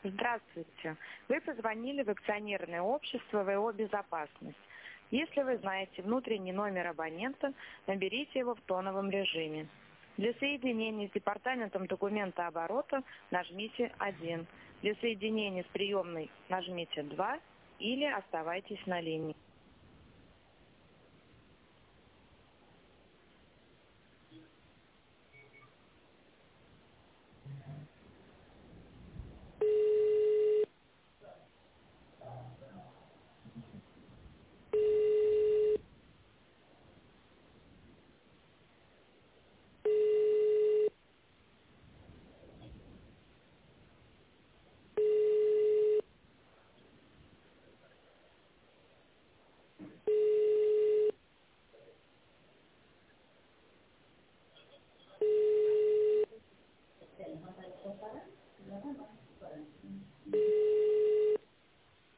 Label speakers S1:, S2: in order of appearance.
S1: Здравствуйте. Вы позвонили в акционерное общество ВО «Безопасность». Если вы знаете внутренний номер абонента, наберите его в тоновом режиме. Для соединения с департаментом документооборота нажмите 1. Для соединения с приемной нажмите 2 или оставайтесь на линии.